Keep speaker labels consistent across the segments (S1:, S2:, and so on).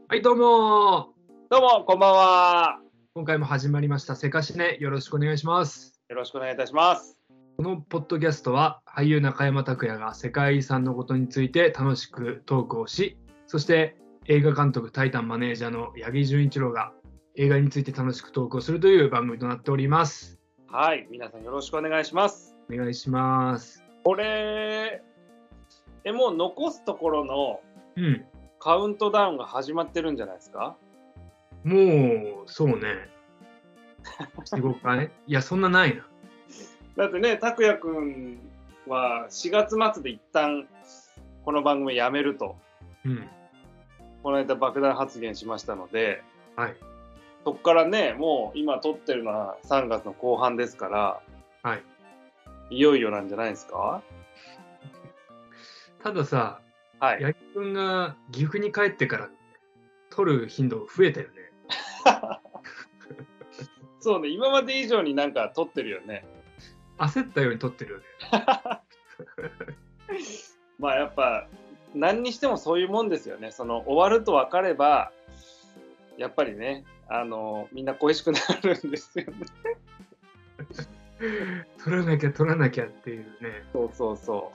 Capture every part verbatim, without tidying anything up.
S1: はい、どうも
S2: どうも、こんばんは。
S1: 今回も始まりましたセカシネ、よろしくお願いします。
S2: よろしくお願いいたします。
S1: このポッドキャストは俳優中山拓也が世界遺産のことについて楽しくトークをし、そして映画監督タイタンマネージャーの八木純一郎が映画について楽しくトークをするという番組となっております。
S2: はい、皆さんよろしくお願いします。
S1: お願いします。
S2: これ、え、もう残すところの
S1: うん、
S2: カウントダウンが始まってるんじゃないですか？
S1: もうそうね。よん、ごかいいや、そんなないな。
S2: だってね、拓也くんはしがつ末で一旦この番組やめると、
S1: うん、
S2: この間爆弾発言しましたので、
S1: はい、
S2: そこからね、もう今撮ってるのはさんがつの後半ですから、
S1: はい。
S2: いよいよなんじゃないですか？
S1: たださ、
S2: はい。
S1: 八木くんが岐阜に帰ってから撮る頻度増えたよね。
S2: そうね、今まで以上になんか撮ってるよね。
S1: 焦ったように撮ってるよね。
S2: まあやっぱ何にしてもそういうもんですよね。その終わると分かればやっぱりね、あのみんな恋しくなるんですよね。
S1: 撮らなきゃ撮らなきゃっていうね。
S2: そうそうそう。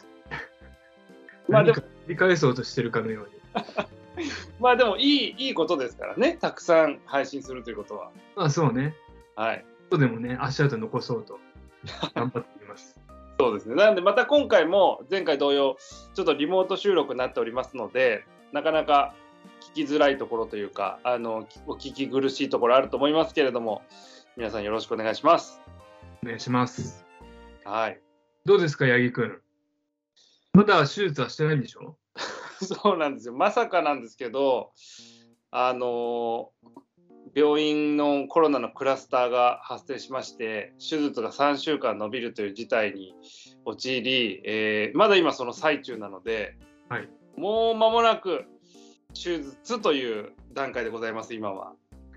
S2: まあでも
S1: 何か繰り返そうとしてるかのように。
S2: まあでもいいいいことですからね。たくさん配信するということは。
S1: まあそうね。
S2: はい。
S1: ちょっとでもね、足跡残そうと頑張っています。
S2: そうですね。なのでまた今回も前回同様ちょっとリモート収録になっておりますので、なかなか聞きづらいところというか、あのお聞き苦しいところあると思いますけれども、皆さんよろしくお願いします。
S1: お願いします。
S2: はい。
S1: どうですか、八木くん。まだ手術はしてないんでしょ？
S2: そうなんですよ。まさかなんですけど、あの病院のコロナのクラスターが発生しまして、手術がさんしゅうかん延びるという事態に陥り、えーまだ今その最中なので、
S1: はい。
S2: もう間もなく手術という段階でございます、今は。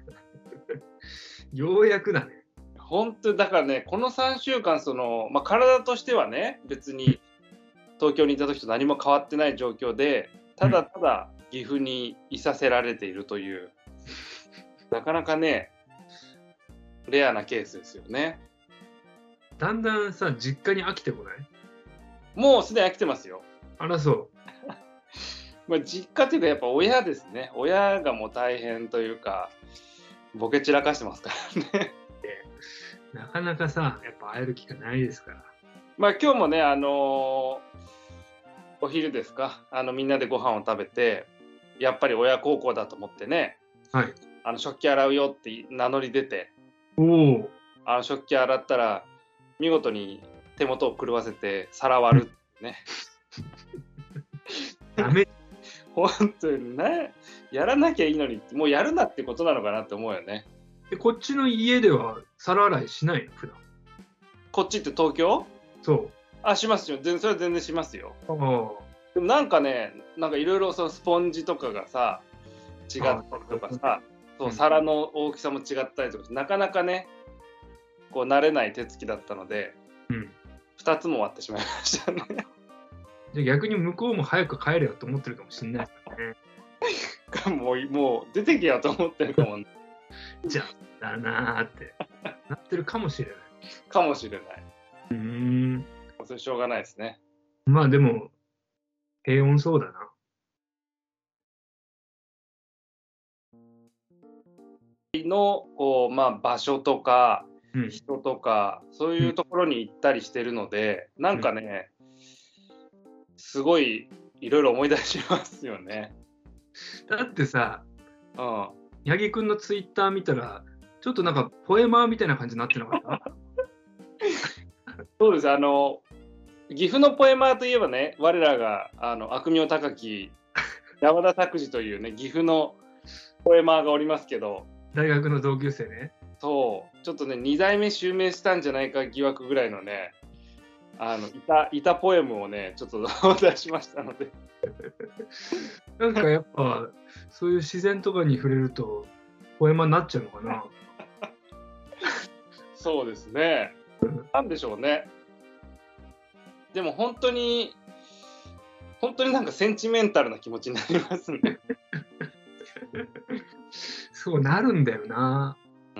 S1: ようやくだね。
S2: 本当だからね、このさんしゅうかんその、まあ、体としてはね、別に東京にいた時と何も変わってない状況で、ただただ岐阜にいさせられているという、なかなかね、レアなケースですよね。
S1: だんだんさ、実家に飽きてこない？
S2: もうすでに飽きてますよ。
S1: あら、そう。
S2: まあ、実家というかやっぱ親ですね。親がもう大変というか、ボケ散らかしてますからね。
S1: なかなかさ、やっぱ会える機会ないですから。
S2: まあ今日もね、あのーお昼ですか、あのみんなでご飯を食べて、やっぱり親孝行だと思ってね、
S1: はい。
S2: あの食器洗うよって名乗り出て、
S1: おお。
S2: あの食器洗ったら見事に手元を狂わせて皿割るってね。
S1: ダメ。
S2: 本当にね、やらなきゃいいのに、もうやるなってことなのかなって思うよね。
S1: で、こっちの家では皿洗いしないの、普段。
S2: こっちって東京？
S1: そ
S2: あ、しますよ。全然それは全然しますよ。
S1: う。あ
S2: でもなんかね、なんかいろいろそのスポンジとかがさ、違ったりとかさ、そう、皿の大きさも違ったりとか、なかなかね、こう慣れない手つきだったので、
S1: うん。
S2: ふたつも割ってしまいましたね。
S1: じゃ逆に向こうも早く帰れよと思ってるかもしれないですね。
S2: もう、もう出てけよと思ってるかも、
S1: じゃあだなーってなってるかもしれない。
S2: かもしれない。
S1: うーん。
S2: それしょうがないですね。
S1: まあでも、平穏そうだな。
S2: のこう、まあ、場所とか
S1: うん。
S2: 人とかそういうところに行ったりしてるので、なんかね、すごいいろいろ思い出しますよね。
S1: だってさ、
S2: うん。
S1: 八木くんのツイッター見たら、ちょっとなんかポエマーみたいな感じになってなかった？
S2: そうです。あの岐阜のポエマーといえばね、我らがあの悪名高き山田拓司というね、岐阜のポエマーがおりますけど、
S1: 大学の同級生ね。
S2: そうちょっとねに代目襲名したんじゃないか疑惑ぐらいのね、あのいたいたポエムをねちょっと出しましたので。
S1: なんかやっぱそういう自然とかに触れるとポエマになっちゃうのかな。
S2: そうですね。なんでしょうね。でも本当に本当になんかセンチメンタルな気持ちになりますね。
S1: そうなるんだよな。
S2: うん。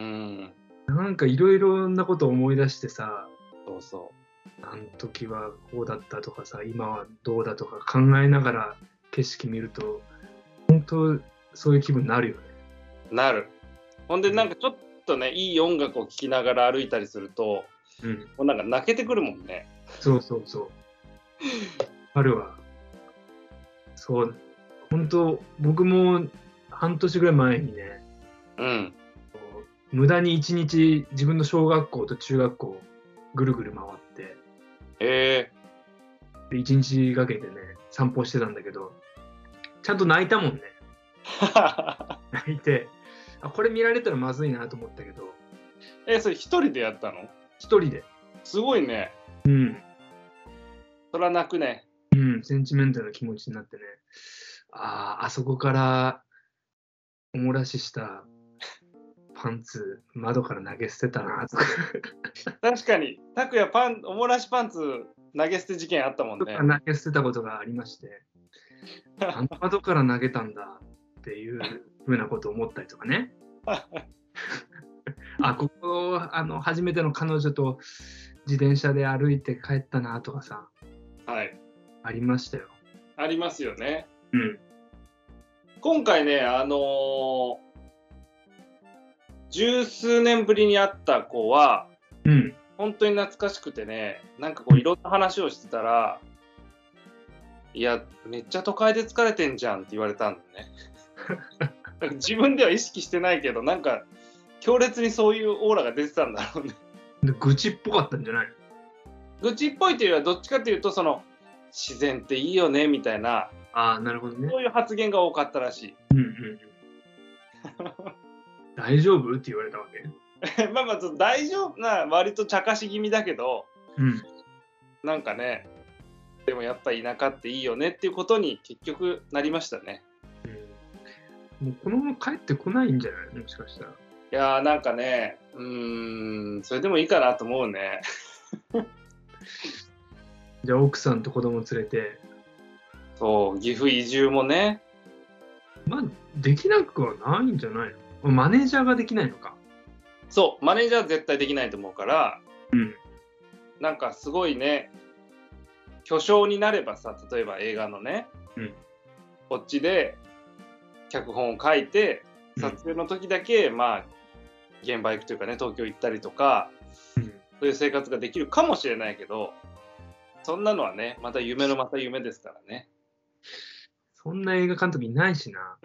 S1: なんかいろいろなこと思い出してさ、
S2: そうそ
S1: あの時はこうだったとかさ、今はどうだとか考えながら景色見ると、本当そういう気分になるよね。
S2: う。なる。ほんでなんかちょっとね、いい音楽を聴きながら歩いたりすると、
S1: うん。
S2: もうなんか泣けてくるもんね。
S1: そうそうそう。あるわ。そう。本当僕も半年ぐらい前にね、
S2: うん。
S1: 無駄に一日自分の小学校と中学校をぐるぐる回って
S2: え
S1: で一日かけてね散歩してたんだけど、ちゃんと泣いたもんね。
S2: ー、
S1: 泣いて、あこれ見られたらまずいなと思ったけど、
S2: え、それ一人でやったの？
S1: 一人で、
S2: すごいね。
S1: うん
S2: そら泣くね。
S1: うん、センチメンタルな気持ちになってね、あああそこからおもらししたパンツ窓から投げ捨てたなとか
S2: 確かに、拓也パン、おもらしパンツ投げ捨て事件あったもんね。
S1: 投げ捨てたことがありまして、あの窓から投げたんだっていうふうなことを思ったりとかね。あ、ここあの初めての彼女と自転車で歩いて帰ったなとかさ、
S2: はい。
S1: ありましたよ。
S2: ありますよね。
S1: うん
S2: 今回ね、あのー十数年ぶりに会った子は、
S1: うん
S2: 本当に懐かしくてね、なんかこういろんな話をしてたら、いや、めっちゃ都会で疲れてんじゃんって言われたんだね。自分では意識してないけど、なんか強烈にそういうオーラが出てたんだろうね。
S1: で愚痴っぽかったんじゃないの？
S2: 愚痴っぽいというよりは、どっちかというと、その自然っていいよねみたいな、
S1: ああ、なるほどね。
S2: そういう発言が多かったらしい。
S1: うんうんうん。大丈夫って言われたわけ？
S2: まあまあ、大丈夫な、割と茶化し気味だけど、
S1: うん。
S2: なんかね、でもやっぱり田舎っていいよねっていうことに結局なりましたね。
S1: うん、もうこのまま帰ってこないんじゃないの？もしかしたら。
S2: いやーなんかね、うーん、それでもいいかなと思うね。
S1: じゃあ奥さんと子供連れて。
S2: そう、岐阜移住もね。
S1: まあ、できなくはないんじゃないの？マネージャーができないのか。
S2: そう、マネージャーは絶対できないと思うから、
S1: うん。
S2: なんかすごいね、巨匠になればさ、例えば映画のね、
S1: うん、
S2: こっちで脚本を書いて、撮影の時だけ、うん、まあ、現場行くというかね、東京行ったりとか、うん、そういう生活ができるかもしれないけど、そんなのはね、また夢のまた夢ですからね。
S1: そんな映画監督いないしな。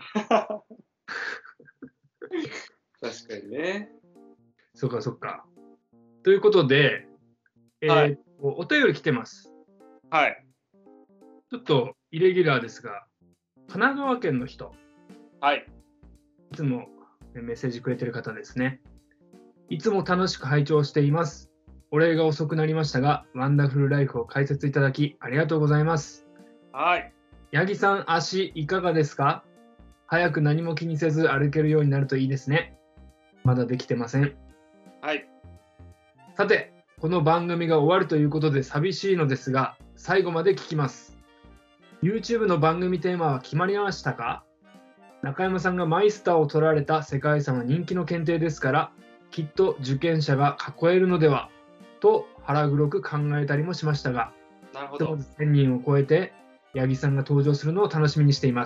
S2: 確かにね。
S1: そっかそっか。ということで、えーはい、お便り来てます。
S2: はい。
S1: ちょっとイレギュラーですが、神奈川県の人。
S2: はい。
S1: いつもメッセージくれてる方ですね。いつも楽しく拝聴しています。お礼が遅くなりましたが、ワンダフルライフを解説いただきありがとうございます。
S2: はい。
S1: 八木さん、足いかがですか？早く何も気にせず歩けるようになるといいですね。まだできてません。
S2: はい。
S1: さて、この番組が終わるということで寂しいのですが、最後まで聞きます。YouTube の番組テーマは決まりましたか？中山さんがマイスターを取られた世界遺産は人気の検定ですから、きっと受験者が囲えるのではと腹黒く考えたりもしましたが、
S2: なるほど。
S1: せんにんを超えて八木さんが登場するのを楽しみにしています。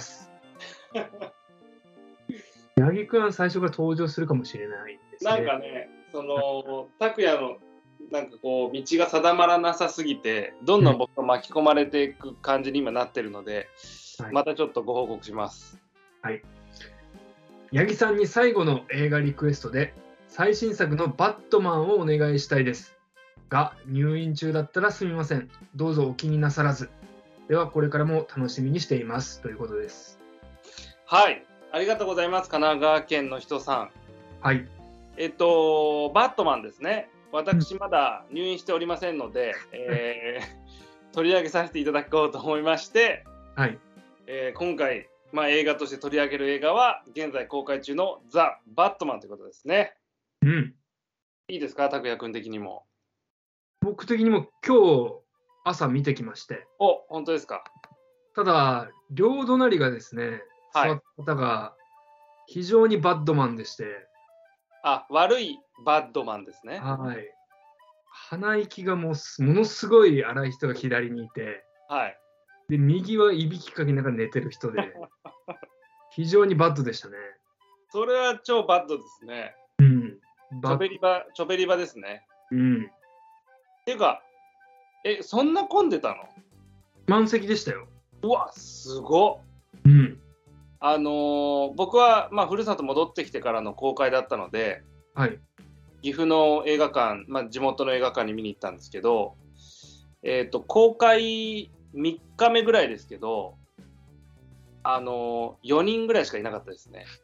S1: 八木くんは最初から登場するかもしれないですね。
S2: なんかね、その拓也のなんかこう道が定まらなさすぎて、どんどん僕が巻き込まれていく感じに今なってるので、はい、またちょっとご報告します。
S1: はい。八木さんに最後の映画リクエストで最新作のバットマンをお願いしたいですが、入院中だったらすみません。どうぞお気になさらず。ではこれからも楽しみにしていますということです。
S2: はい、ありがとうございます。神奈川県の人さん。
S1: はい。
S2: えっとバットマンですね。私まだ入院しておりませんので、うんえー、取り上げさせていただこうと思いまして、
S1: はい
S2: えー、今回、まあ、映画として取り上げる映画は現在公開中のザ・バットマンということですね。
S1: うん。
S2: いいですか、拓也君的にも。
S1: 僕的にも今日朝見てきまして。
S2: お、本当ですか。
S1: ただ両隣がですね、
S2: はい、
S1: 座った方が非常にバッドマンでして、
S2: あ、悪いバッドマンですね。
S1: はい。鼻息がもうすものすごい荒い人が左にいて、
S2: はい。
S1: で、右はいびきかきながら寝てる人で、非常にバッドでしたね。
S2: それは超バッドですね。
S1: うん。
S2: ちょ
S1: バッ
S2: べり場、ちょべり場ですね。
S1: うん。
S2: っていうか、え、そんな混んでたの？
S1: 満席でしたよ。
S2: うわ、すごっ。
S1: うん。
S2: あのー僕は、まあ、ふるさと戻ってきてからの公開だったので、
S1: はい。
S2: 岐阜の映画館、まあ、地元の映画館に見に行ったんですけど、えっと、公開みっかめぐらいですけど、あのーよにんぐらいしかいなかったですね。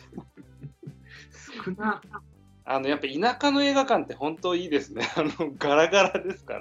S1: 少な。
S2: あの、やっぱ田舎の映画館って本当いいですね。あの、ガラガラですから。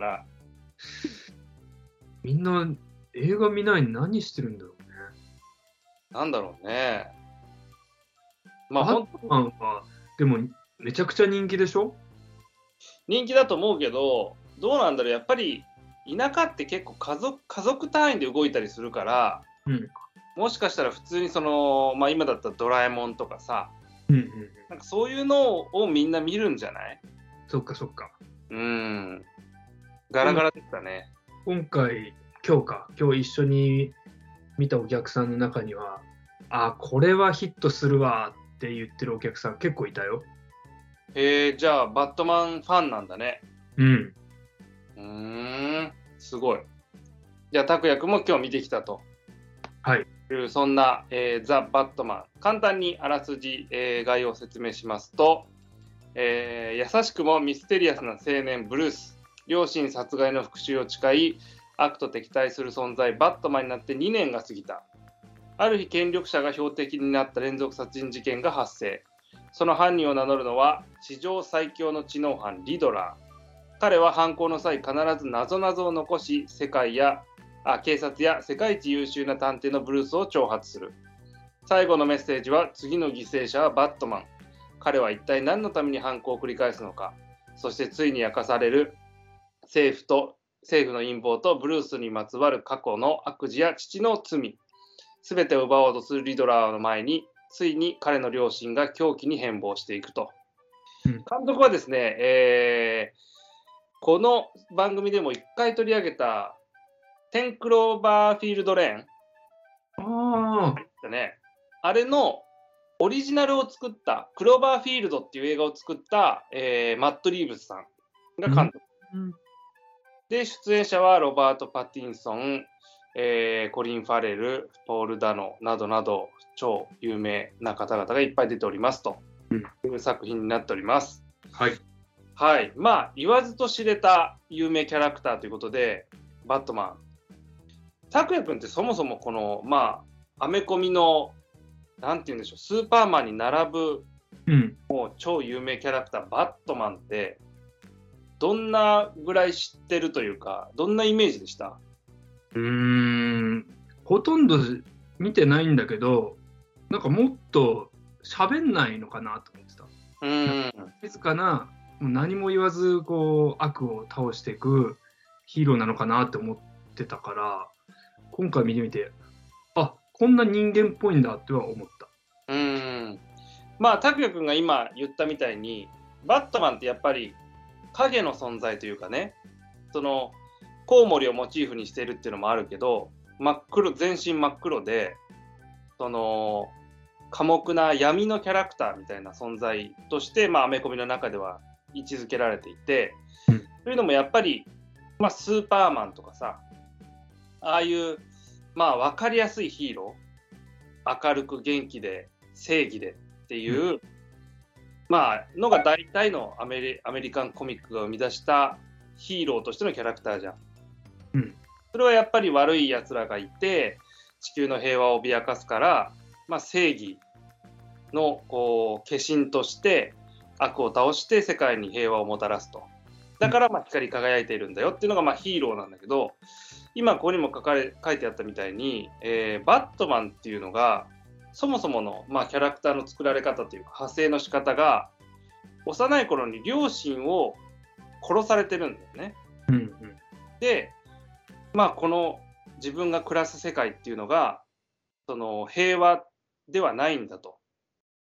S1: みんな映画見ないに何してるんだろうね。
S2: なんだろうね。まあ、
S1: バッ
S2: 本当
S1: トマンは、でも、めちゃくちゃ人気でしょ？
S2: 人気だと思うけど、どうなんだろう、やっぱり田舎って結構家族、家族単位で動いたりするから、
S1: うん。
S2: もしかしたら普通にその、まあ今だったらドラえもんとかさ、
S1: うんうんうん。
S2: なんかそういうのをみんな見るんじゃない？
S1: そっかそっか。
S2: うーん。ガラガラでしたね。
S1: 今回、今日か、今日一緒に見たお客さんの中には、あ、これはヒットするわって言ってるお客さん結構いたよ。
S2: へえ、じゃあバットマンファンなんだね。
S1: うん。
S2: うーん、すごい。じゃあ拓也君も今日見てきたと
S1: はい。
S2: いう、そんな、えーザ・バットマン。簡単にあらすじ、えー概要を説明しますと、えー優しくもミステリアスな青年ブルース、両親殺害の復讐を誓い、悪と敵対する存在バットマンになってにねんが過ぎた。ある日、権力者が標的になった連続殺人事件が発生。その犯人を名乗るのは史上最強の知能犯リドラー。彼は犯行の際必ず謎々を残し、世界やあ警察や世界一優秀な探偵のブルースを挑発する。最後のメッセージは、次の犠牲者はバットマン。彼は一体何のために犯行を繰り返すのか。そしてついに明かされる政府と政府の陰謀とブルースにまつわる過去の悪事や父の罪。すべてを奪おうとするリドラーの前に、ついに彼の両親が狂気に変貌していくと。
S1: うん
S2: 監督はですね、えーこの番組でも一回取り上げたテンクローバーフィールドレーン
S1: ああ、
S2: ね、あれのオリジナルを作ったクローバーフィールドっていう映画を作った、えーマット・リーブスさんが監督、
S1: うん
S2: で出演者はロバート・パティンソン、えーコリン・ファレル、ポール・ダノなどなど超有名な方々がいっぱい出ておりますという作品になっております。
S1: はい。
S2: はい、まあ言わずと知れた有名キャラクターということで、バットマン。拓也君ってそもそもこのまあアメコミのなんて言うんでしょう、スーパーマンに並ぶ
S1: うん。
S2: もう超有名キャラクターバットマンってどんなぐらい知ってるというか、どんなイメージでした？
S1: うーん。ほとんど見てないんだけど、なんかもっと喋んないのかなと思ってた。
S2: うーん、
S1: 静かな、もう何も言わずこう悪を倒していくヒーローなのかなって思ってたから、今回見てみて、あ、こんな人間っぽいんだっては思った。
S2: うーん。まあ拓也君が今言ったみたいに、バットマンってやっぱり影の存在というかね、そのコウモリをモチーフにしているっていうのもあるけど、真っ黒、全身真っ黒で、その寡黙な闇のキャラクターみたいな存在として、まあ、アメコミの中では位置づけられていて、
S1: うん、
S2: というのもやっぱり、まあ、スーパーマンとかさ、ああいう、まあ、分かりやすいヒーロー、明るく元気で正義でっていう、うん、まあ、のが大体のアメリ、アメリカンコミックが生み出したヒーローとしてのキャラクターじゃん。
S1: うん、
S2: それはやっぱり悪い奴らがいて、地球の平和を脅かすから、まあ、正義のこう化身として悪を倒して世界に平和をもたらすと。だからまあ光り輝いているんだよっていうのがまあヒーローなんだけど、今ここにも書かれ書いてあったみたいに、えー、バットマンっていうのがそもそものまあキャラクターの作られ方というか派生の仕方が、幼い頃に両親を殺されてるんだよね。
S1: うんうん、
S2: で、まあこの自分が暮らす世界っていうのがその平和ではないんだと。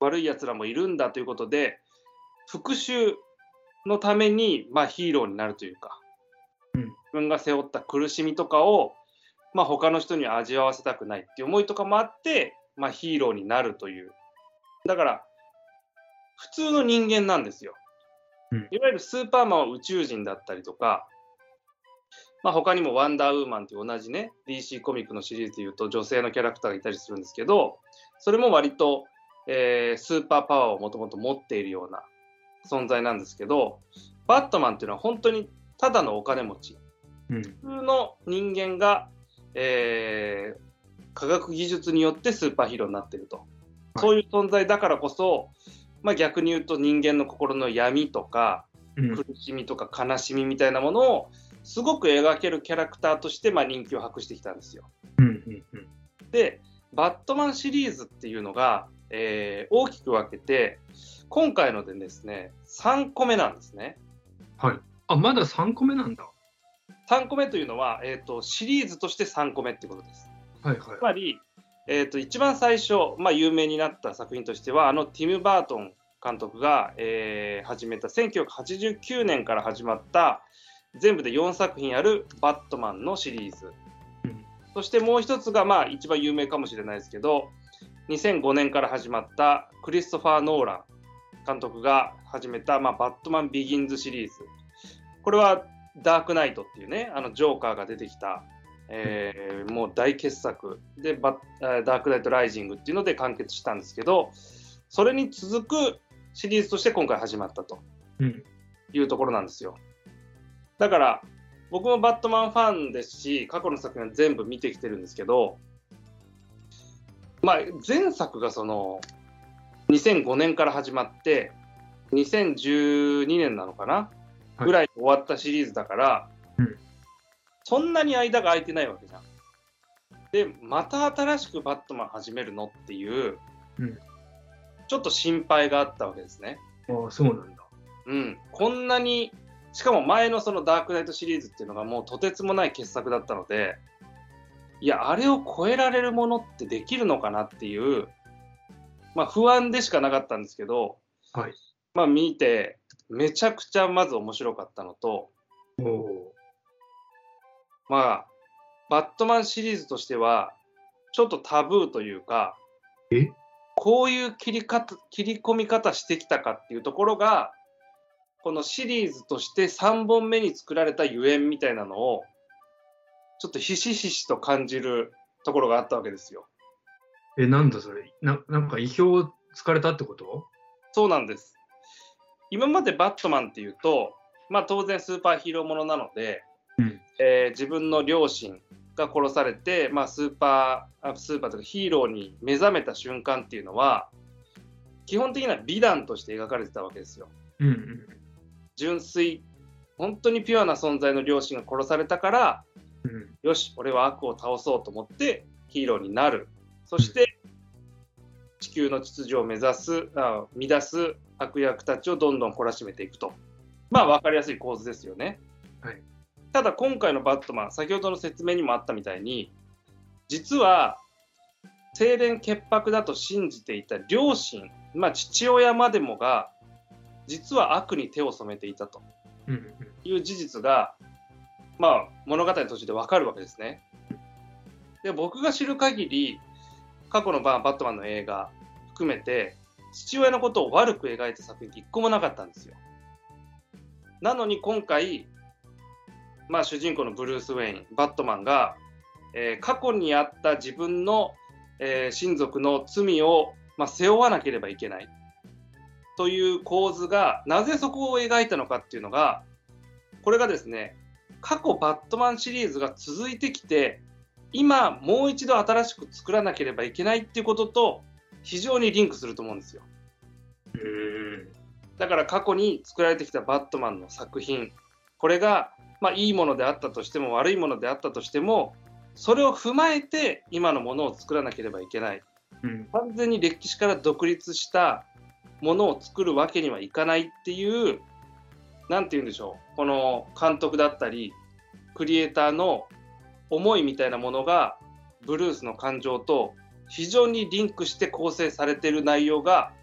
S2: 悪いやつらもいるんだということで、復讐のために、まあ、ヒーローになるというか、
S1: うん、
S2: 自分が背負った苦しみとかを、まあ、他の人には味わわせたくないっていう思いとかもあって、まあ、ヒーローになるという。だから普通の人間なんですよ。
S1: うん、
S2: いわゆるスーパーマンは宇宙人だったりとか、まあ、他にもワンダーウーマンという同じね ディーシー コミックのシリーズでいうと女性のキャラクターがいたりするんですけど、それも割と、えー、スーパーパワーをもともと持っているような存在なんですけど、バットマンっていうのは本当にただのお金持ち、
S1: うん、
S2: 普通の人間が、えー、科学技術によってスーパーヒーローになっていると、はい、そういう存在だからこそ、まあ、逆に言うと人間の心の闇とか、うん、苦しみとか悲しみみたいなものをすごく描けるキャラクターとして、まあ、人気を博してきたんですよ。
S1: うんうんうん、
S2: で、バットマンシリーズっていうのが、えー、大きく分けて、今回のでですね、さんこめなんですね。
S1: はい。あ、まださんこめなんだ。
S2: さんこめというのは、えーと、シリーズとしてさんこめってことです。
S1: はいはい。
S2: つまり、えーと、一番最初、まあ、有名になった作品としては、あのティム・バートン監督が、えー、始めたせんきゅうひゃくはちじゅうきゅうねんから始まった全部でよんさく品あるバットマンのシリーズ、うん、そしてもう一つが、まあ、一番有名かもしれないですけど、にせんごねんから始まったクリストファー・ノーラン監督が始めた、まあ、バットマンビギンズシリーズ。これはダークナイトっていうね、あのジョーカーが出てきた、えー、もう大傑作でバッダークナイトライジングっていうので完結したんですけど、それに続くシリーズとして今回始まったというところなんですよ。だから僕もバットマンファンですし、過去の作品全部見てきてるんですけど、まあ、前作がそのにせんごねんから始まってにせんじゅうにねんなのかな、はい、ぐらいで終わったシリーズだから、うん、そんなに間が空いてないわけじゃん。で、また新しくバットマン始めるのっていう、うん、ちょっと心配があったわけですね。
S1: ああ、そうなんだ。
S2: うん、こんなに、しかも前のそのダークナイトシリーズっていうのがもうとてつもない傑作だったので、いや、あれを超えられるものってできるのかなっていう、まあ、不安でしかなかったんですけど、
S1: はい、
S2: まあ、見てめちゃくちゃまず面白かったのと、
S1: お
S2: まあバットマンシリーズとしてはちょっとタブーというか、
S1: え
S2: こういう切り方、切り込み方してきたかっていうところが、このシリーズとしてさんぼんめに作られたゆえんみたいなのをちょっとひしひしと感じるところがあったわけですよ。
S1: え、なんだそれ、な、なんか意表をつかれたってこと？
S2: そうなんです。今までバットマンっていうと、まあ、当然スーパーヒーローものなので、うんえー、自分の両親が殺されて、まあ、スーパースーパーとかヒーローに目覚めた瞬間っていうのは基本的には美談として描かれてたわけですよ。
S1: うんうん、
S2: 純粋、本当にピュアな存在の両親が殺されたから、うん、よし俺は悪を倒そうと思ってヒーローになる。そして地球の秩序を目指すあ乱す悪役たちをどんどん懲らしめていくと、まあ分かりやすい構図ですよね。
S1: はい、
S2: ただ今回のバットマン、先ほどの説明にもあったみたいに、実は清廉潔白だと信じていた両親、まあ、父親までもが実は悪に手を染めていたという事実が、まあ、物語の途中で分かるわけですね。で、僕が知る限り過去のバットマンの映画含めて父親のことを悪く描いた作品って一個もなかったんですよ。なのに今回、まあ、主人公のブルース・ウェイン、バットマンが、えー、過去にあった自分の、えー、親族の罪を、まあ、背負わなければいけないという構図が、なぜそこを描いたのかっていうのが、これがですね、過去バットマンシリーズが続いてきて、今もう一度新しく作らなければいけないっていうことと非常にリンクすると思うんですよ。
S1: うーん
S2: だから過去に作られてきたバットマンの作品、これがまあいいものであったとしても悪いものであったとしても、それを踏まえて今のものを作らなければいけない、うん、完全に歴史から独立したものを作るわけにはいかないっていう、なんて言うんでしょう、この監督だったりクリエイターの思いみたいなものがブルースの感情と非常にリンクして構成されている内容が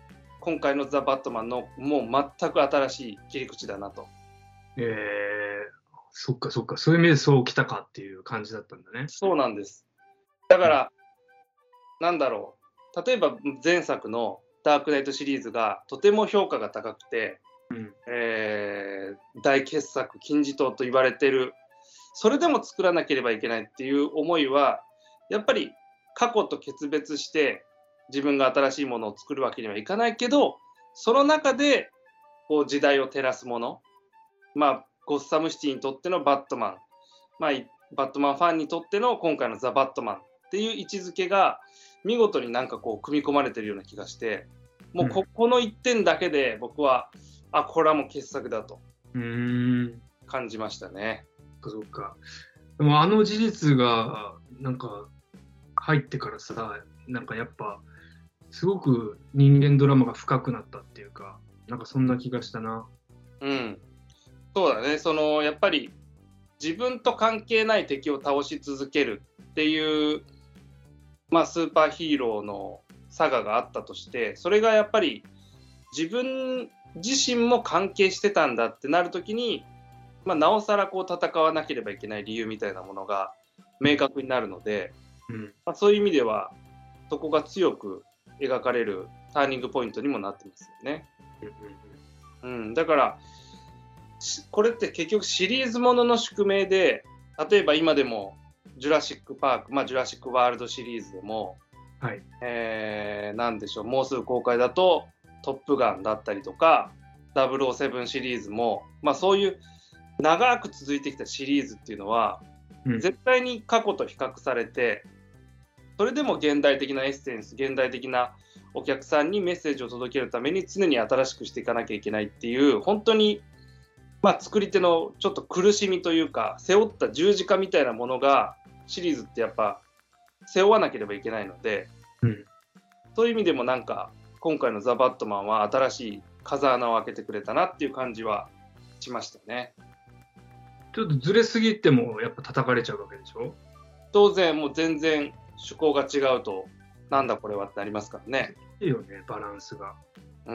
S2: 今回のザ・バットマンのもう全く新しい切り口だなと。
S1: えー、そっかそっか、そういう意味でそうきたかっていう感じだったんだね。
S2: そうなんです。だから、うん、なんだろう、例えば前作のダークナイトシリーズがとても評価が高くて、うんえー、大傑作金字塔と言われてる、それでも作らなければいけないっていう思いはやっぱり過去と決別して自分が新しいものを作るわけにはいかないけど、その中でこう時代を照らすもの、まあゴッサムシティにとってのバットマン、まあ、バットマンファンにとっての今回のザ・バットマンっていう位置づけが見事になんかこう組み込まれてるような気がして、もうここのいってんだけで僕は、うん、あこれはもう傑作だと感じましたね。
S1: そうか。でもあの事実がなんか入ってからさ、なんかやっぱすごく人間ドラマが深くなったっていうか、なんかそんな気がしたな。
S2: うん、そうだね。そのやっぱり自分と関係ない敵を倒し続けるっていう、まあ、スーパーヒーローのサガがあったとして、それがやっぱり自分自身も関係してたんだってなるときに、まあ、なおさらこう戦わなければいけない理由みたいなものが明確になるので、うんまあ、そういう意味ではそこが強く描かれるターニングポイントにもなってますよね。うん、だからこれって結局シリーズものの宿命で、例えば今でもジュラシックパーク、まあ、ジュラシックワールドシリーズでも、はいえー、なんでしょう、もうすぐ公開だとトップガンだったりとかダブルオーセブンシリーズも、まあ、そういう長く続いてきたシリーズっていうのは、うん、絶対に過去と比較されて、それでも現代的なエッセンス、現代的なお客さんにメッセージを届けるために常に新しくしていかなきゃいけないっていう、本当に、まあ、作り手のちょっと苦しみというか、背負った十字架みたいなものがシリーズってやっぱ背負わなければいけないので、うん、そういう意味でもなんか今回のザ・バットマンは新しい風穴を開けてくれたなっていう感じはしましたね。
S1: ちょっとずれすぎてもやっぱ叩かれちゃうわけでしょ。
S2: 当然もう全然趣向が違うとなんだこれはってなりますからね。
S1: いいよね、バランスが。
S2: うん。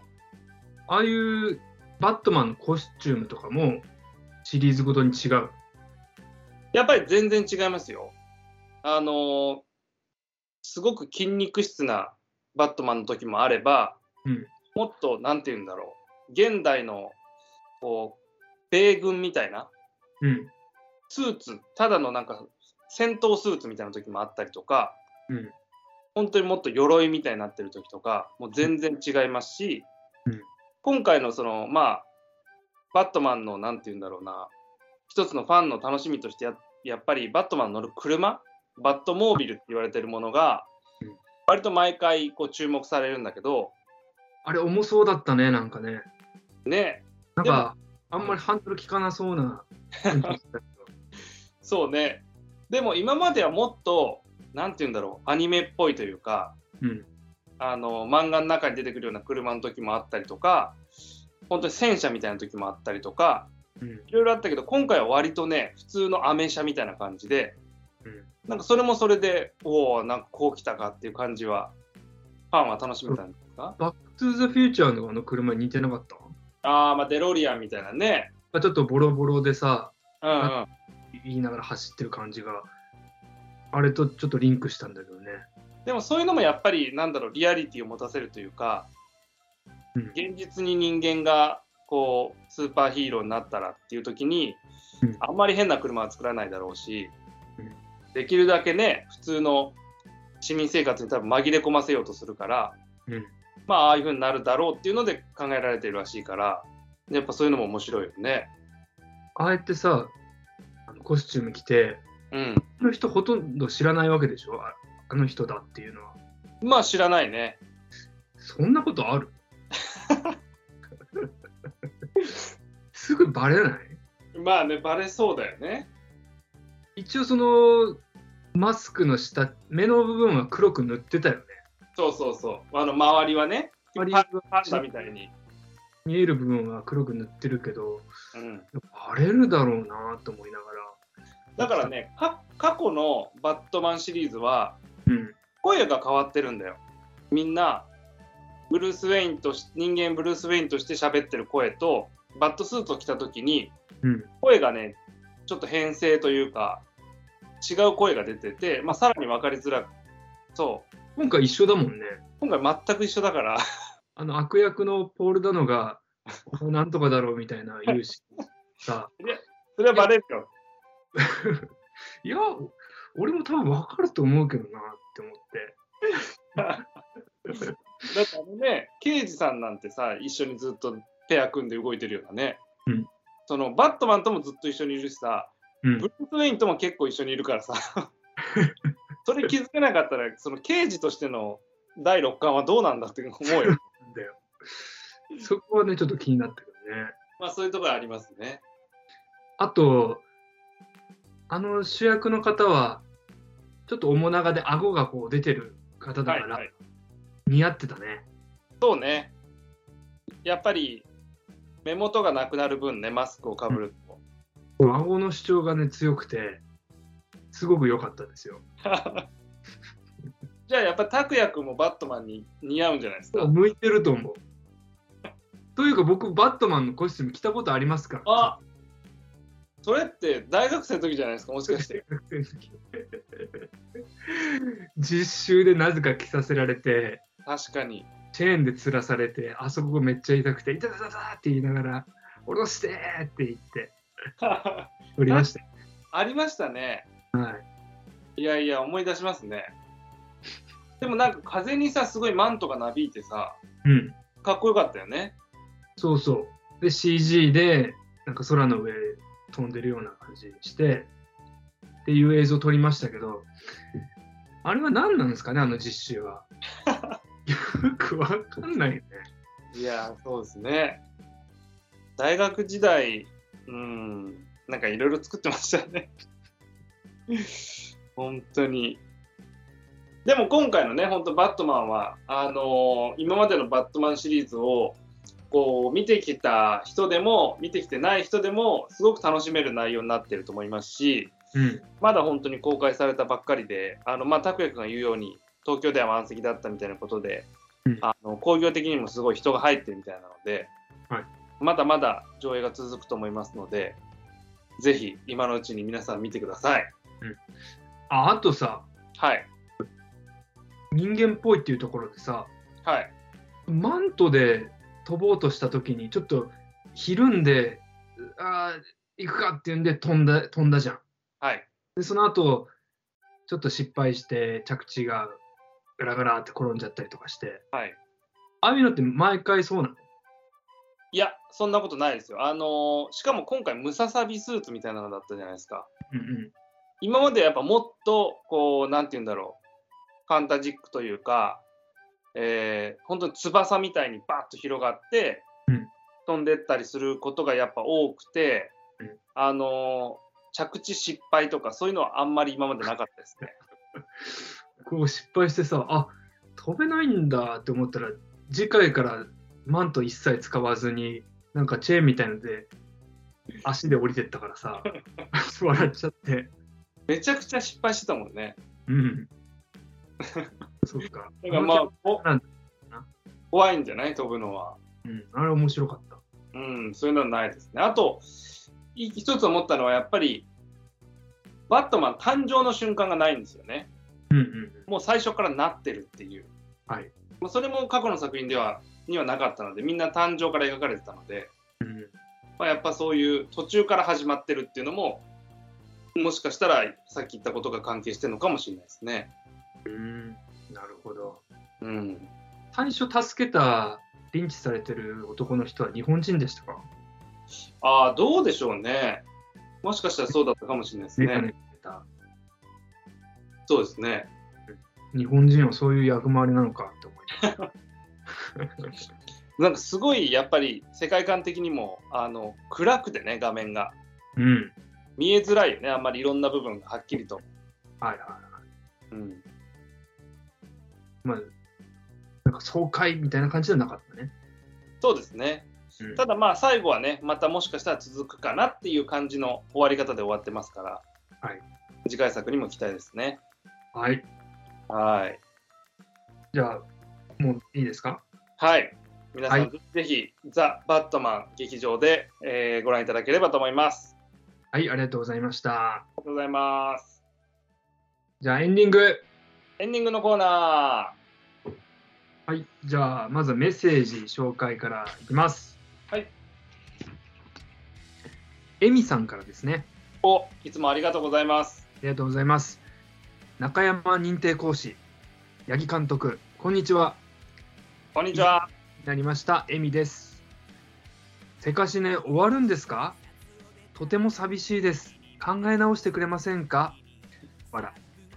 S1: ああいうバットマンのコスチュームとかもシリーズごとに違う？
S2: やっぱり全然違いますよ。あのー、すごく筋肉質なバットマンの時もあれば、うん、もっとなんて言うんだろう、現代のこう米軍みたいな、うん、スーツ、ただのなんか戦闘スーツみたいな時もあったりとか、うん、本当にもっと鎧みたいになってる時とかもう全然違いますし、うん、今回のそのまあバットマンのなんて言うんだろうな、一つのファンの楽しみとして や, やっぱりバットマンの乗る車、バットモービルって言われてるものが割と毎回こう注目されるんだけど、
S1: あれ重そうだったね、なんかね。
S2: ね、
S1: なんかあんまりハンドル効かなそうな
S2: そうね。でも今まではもっとなんて言うんだろう、アニメっぽいというか、うん、あの漫画の中に出てくるような車の時もあったりとか、本当に戦車みたいな時もあったりとか、うん、いろいろあったけど、今回は割とね普通のアメ車みたいな感じで、うん、なんかそれもそれでおお、なんかこう来たかっていう感じはファンは楽しめたんですか？
S1: バックトゥーザフューチャーのあの車に似てなかった？
S2: ああ、まあデロリアンみたいなね。
S1: ちょっとボロボロでさ、
S2: うんうん、
S1: 言いながら走ってる感じがあれとちょっとリンクしたんだけどね。
S2: でもそういうのもやっぱりなんだろう、リアリティを持たせるというか、うん、現実に人間がこうスーパーヒーローになったらっていう時に、うん、あんまり変な車は作らないだろうし、うん、できるだけね普通の市民生活に多分紛れ込ませようとするから、うん、まあああいう風になるだろうっていうので考えられてるらしいから、やっぱそういうのも面白いよね。
S1: ああやってさ、あのコスチューム着て、うん、あの人ほとんど知らないわけでしょ、あ、あの人だっていうのは。
S2: まあ知らないね。
S1: そんなことある？すぐバレない？
S2: まあね、バレそうだよね。
S1: 一応そのマスクの下、目の部分は黒く塗ってたよね。
S2: そうそうそう。あの周りはね、パンダみたいに
S1: 見える部分は黒く塗ってるけど、うん、バレるだろうなと思いながら。
S2: だからね、か過去のバットマンシリーズは、うん、声が変わってるんだよ。みんなブルース・ウェインとし人間ブルース・ウェインとして喋ってる声とバットスーツを着た時に
S1: うん。
S2: 声がねちょっと変声というか違う声が出てて、まあ、さらに分かりづらく、そう
S1: 今回一緒だもんね。
S2: 今回全く一緒だから
S1: あの悪役のポール・ダノが、なんとかだろうみたいな言うし、さ、
S2: いやそれはバレるよ。
S1: いや、俺も多分わかると思うけどなって思って。
S2: だってあのね刑事さんなんてさ一緒にずっとペア組んで動いてるようなね、
S1: うん、
S2: そのバットマンともずっと一緒にいるしさ、
S1: うん、
S2: ブルース・ウェインとも結構一緒にいるからさそれ気づけなかったらその刑事としてのだいろっかんはどうなんだって思うよ。
S1: なんだよ。そこはねちょっと気になったけどね。
S2: まあそういうところありますね。
S1: あとあの主役の方はちょっと面長で顎がこう出てる方だから、
S2: はいはい、
S1: 似合ってたね。
S2: そうね。やっぱり目元がなくなる分ねマスクをかぶると、
S1: うん、顎の主張がね強くてすごく良かったですよ。
S2: じゃあやっぱり拓哉君もバットマンに似合うんじゃないですか。
S1: 向いてると思う。というか僕バットマンのコスチューム着たことありますから。
S2: あ、それって大学生の時じゃないですか、もしかして。
S1: 実習でなぜか着させられて、
S2: 確かに
S1: チェーンで吊らされて、あそこがめっちゃ痛くて、痛たたたって言いながら、下ろしてって言って、おりました。
S2: ありましたね。
S1: はい。
S2: いやいや、思い出しますね。でもなんか風にさ、すごいマントがなびいてさ、
S1: うん、
S2: かっこよかったよね。
S1: そうそう。で、シージー で、なんか空の上飛んでるような感じにして、っていう映像を撮りましたけど、あれは何なんですかね、あの実習は。よくわかんないよね。
S2: いや、そうですね。大学時代、うん、なんかいろいろ作ってましたね。本当に。でも今回のね、本当バットマンは、あのー、今までのバットマンシリーズをこう見てきた人でも見てきてない人でもすごく楽しめる内容になっていると思いますし、
S1: うん、
S2: まだ本当に公開されたばっかりで、あのまあ拓哉君が言うように東京では満席だったみたいなことで、うん、あの興行的にもすごい人が入ってるみたいなので、はい、まだまだ上映が続くと思いますので、ぜひ今のうちに皆さん見てください。
S1: うん、あ、あとさ、
S2: はい、
S1: 人間っぽいっていうところでさ、
S2: はい、
S1: マントで飛ぼうとした時にちょっとひるんで、あー行くかっていうんで飛んだ飛んだじゃん。
S2: はい、
S1: でその後ちょっと失敗して着地がガラガラって転んじゃったりとかして、
S2: はい、
S1: ああいうのって毎回そうなの？
S2: いや、そんなことないですよ。あのー、しかも今回ムササビスーツみたいなのだったじゃないですか。
S1: うんうん、
S2: 今までやっぱもっとこうなんて言うんだろう、ファンタジックというか、えー、本当に翼みたいにバッと広がって、うん、飛んでったりすることがやっぱ多くて、うん、あのー、着地失敗とかそういうのはあんまり今までなかったですね。
S1: こう失敗してさ、あ、飛べないんだって思ったら次回からマント一切使わずになんかチェーンみたいので足で降りてったからさ笑っちゃって。
S2: めちゃくちゃ失敗してたもんね。
S1: うん。そっか。
S2: だからまあ怖いんじゃない、飛ぶのは。
S1: うん、あれ面白かった。
S2: うん、そういうのはないですね。あと一つ思ったのはやっぱりバットマン誕生の瞬間がないんですよね。
S1: うんうん、
S2: もう最初からなってるっていう。
S1: はい。
S2: それも過去の作品ではにはなかったので、みんな誕生から描かれてたので、うんまあ、やっぱそういう途中から始まってるっていうのももしかしたらさっき言ったことが関係してるのかもしれないですね。
S1: うん、なるほど。
S2: うん。
S1: 最初助けたリンチされてる男の人は日本人でしたか？
S2: ああ、どうでしょうね。もしかしたらそうだったかもしれないですね。ねそうですね。
S1: 日本人はそういう役回りなのかって思います。
S2: なんかすごいやっぱり世界観的にもあの暗くてね、画面が、
S1: うん、
S2: 見えづらいよね、あんまりいろんな部分がはっきりと。
S1: はいはいはい。
S2: うん。
S1: まあなんか爽快みたいな感じじゃなかったね。
S2: そうですね。うん、ただまあ最後はね、またもしかしたら続くかなっていう感じの終わり方で終わってますから、
S1: はい、
S2: 次回作にも期待ですね。
S1: はい。
S2: はい。
S1: じゃあもういいですか？
S2: はい。皆さん、
S1: はい、
S2: ぜひ、ザ・バットマン劇場で、えーご覧いただければと思います。
S1: はい、ありがとうございました。
S2: ありがとうございます。
S1: じゃあエンディング。
S2: エンディングのコーナ
S1: はい、じゃあまずメッセージ紹介からいきます。
S2: ー。はい。
S1: エミさんからですね。
S2: お、いつもありがとうございます。
S1: ありがとうございます。中山認定講師、八木監督、こんにちは。
S2: こんにちは。
S1: になりました、エミです。セカシネ終わるんですか？とても寂しいです。考え直してくれませんか？笑。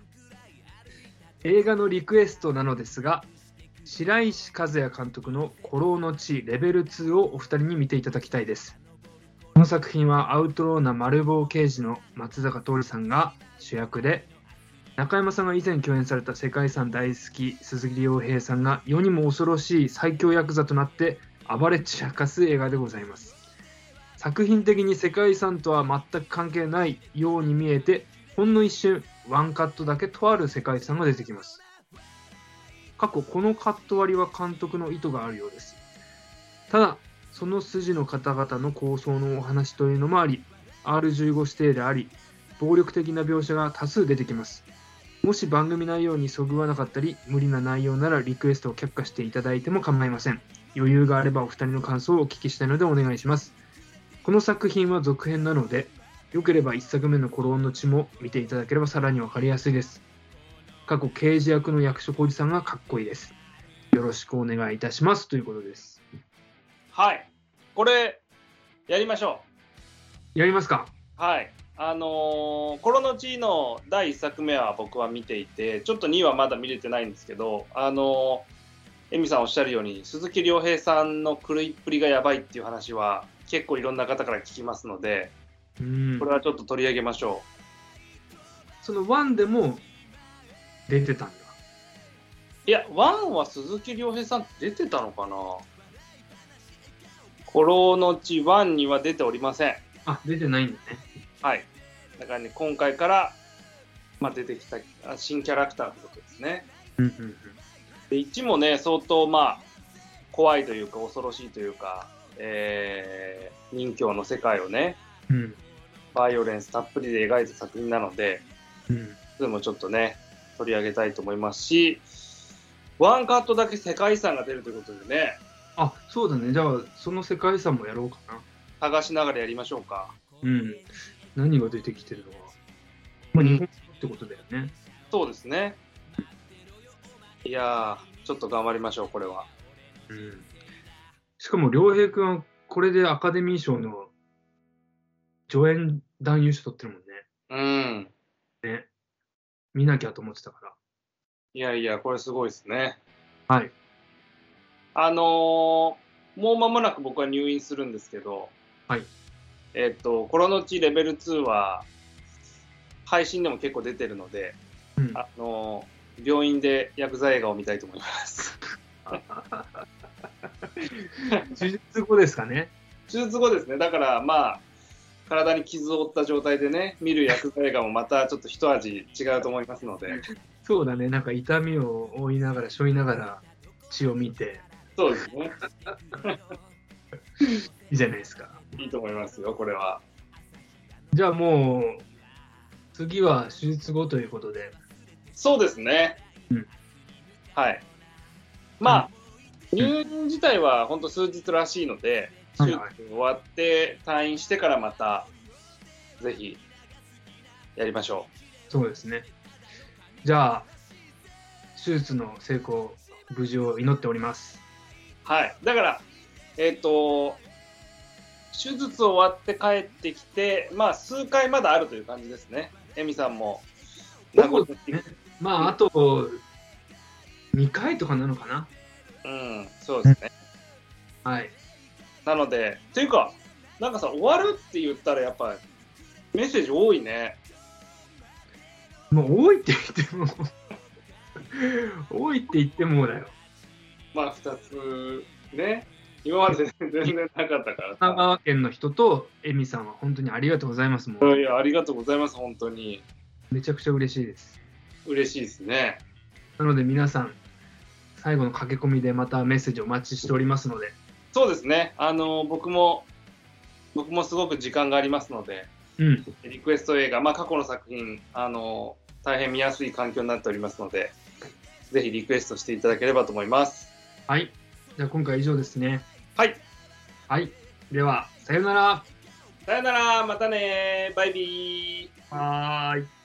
S1: 映画のリクエストなのですが、白石和也監督の孤狼の地レベルツーをお二人に見ていただきたいです。この作品はアウトローな丸棒刑事の松坂桃李さんが主役で、中山さんが以前共演された世界遺産大好き鈴木亮平さんが世にも恐ろしい最強ヤクザとなって暴れ散らかす映画でございます。作品的に世界遺産とは全く関係ないように見えて、ほんの一瞬ワンカットだけとある世界遺産が出てきます。過去このカット割りは監督の意図があるようです。ただその筋の方々の構想のお話というのもあり、 アールじゅうご 指定であり暴力的な描写が多数出てきます。もし番組内容にそぐわなかったり無理な内容ならリクエストを却下していただいても構いません。余裕があればお二人の感想をお聞きしたいのでお願いします。この作品は続編なので、よければいっさくめの孤狼の血も見ていただければさらにわかりやすいです。過去刑事役の役所広司さんがかっこいいです。よろしくお願いいたしますということです。
S2: はい。これ、やりましょ
S1: やりますか？
S2: う。はい。あのー、コロの地のだいいっさくめは僕は見ていて、ちょっとにはまだ見れてないんですけど、あのー、エミさんおっしゃるように、鈴木亮平さんの狂いっぷりがやばいっていう話は、結構いろんな方から聞きますので、
S1: うん、
S2: これはちょっと取り上げましょ
S1: う。そのワンでも出てたんだ。
S2: いや、ワンは鈴木亮平さん出てたのかな？コロの地ワンには出ておりません。
S1: あ、出てないんだね。
S2: はい。だからね、今回から、まあ、出てきた新キャラクターってことですね。
S1: うんうんうん、
S2: でいちもね、相当まあ、怖いというか恐ろしいというか、えー、任侠の世界をね、
S1: うん、
S2: バイオレンスたっぷりで描いた作品なので、
S1: うん、
S2: それもちょっとね、取り上げたいと思いますし、ワンカットだけ世界遺産が出るということでね、
S1: あ、そうだね。じゃあその世界遺産もやろうかな。
S2: 探しながらやりましょうか。
S1: うん。何が出てきてるのか。まあ、日本ってことだよね。
S2: そうですね。いやー、ちょっと頑張りましょう、これは。
S1: うん。しかも、良平君はこれでアカデミー賞の助演男優賞取ってるもんね。
S2: うん。
S1: ね。見なきゃと思ってたから。
S2: いやいや、これすごいですね。
S1: はい。
S2: あのー、もう間もなく僕は入院するんですけど、
S1: はい。
S2: えっと、コロの地レベルツーは、配信でも結構出てるので、
S1: うん、
S2: あのー、病院でヤクザ映画を見たいと思います。
S1: 手術後ですかね。
S2: 手術後ですね。だからまあ、体に傷を負った状態でね、見るヤクザ映画もまたちょっと一味違うと思いますので。
S1: そうだね。なんか痛みを負いながら、背負いながら血を見て。
S2: そうですね。
S1: いいじゃないですか。
S2: いいと思いますよ、これは。
S1: じゃあもう、次は手術後ということで。
S2: そうですね。
S1: うん、
S2: はい。まあ、うん、入院自体は本当数日らしいので、手術終わって退院してからまた、ぜひ、やりましょ
S1: う。そうですね。じゃあ、手術の成功、無事を祈っております。
S2: はい。だから、えっと、手術終わって帰ってきて、まあ、数回まだあるという感じですね。エミさんも。
S1: そうですね。まあ、あとにかいとかなのかな。
S2: うん、そうですね。
S1: はい。
S2: なので、というか、なんかさ、終わるって言ったらやっぱメッセージ多いね。
S1: もう多いって言っても多いって言ってもだよ。
S2: まあふたつね、今まで全然なかったからさ。
S1: 神奈川県の人とエミさんは本当にありがとうございますもん。
S2: いや、ありがとうございます、本当に。
S1: めちゃくちゃ嬉しいです。
S2: 嬉しいですね。
S1: なので皆さん、 最後の駆け込みでまたメッセージお待ちしておりますので。
S2: そうですね。あの僕も僕もすごく時間がありますので、
S1: うん、
S2: リクエスト映画、まあ、過去の作品あの大変見やすい環境になっておりますので、ぜひリクエストしていただければと思います。
S1: はい。じゃあ今回は以上ですね。
S2: はい。
S1: はい。では、さようなら。
S2: さよなら、またね、バイビー。
S1: はーい。